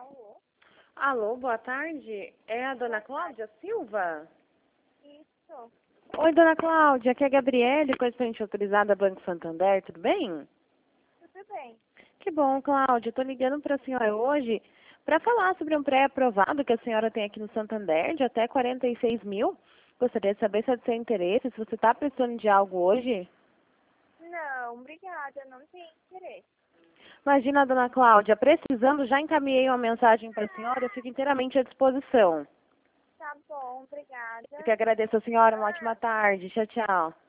Alô? Alô, boa tarde. É a dona Cláudia Silva? Isso. Oi, dona Cláudia, aqui é a Gabriele, correspondente autorizada Banco Santander, tudo bem? Tudo bem. Que bom, Cláudia. Estou ligando para a senhora hoje para falar sobre um pré-aprovado que a senhora tem aqui no Santander, de até 46 mil. Gostaria de saber se é do seu interesse, se você está precisando de algo hoje. Não, obrigada, não tenho interesse. Imagina, dona Cláudia, precisando, já encaminhei uma mensagem para a senhora, eu fico inteiramente à disposição. Tá bom, Eu obrigada. que agradeço a senhora, uma ótima tarde. Tchau, tchau.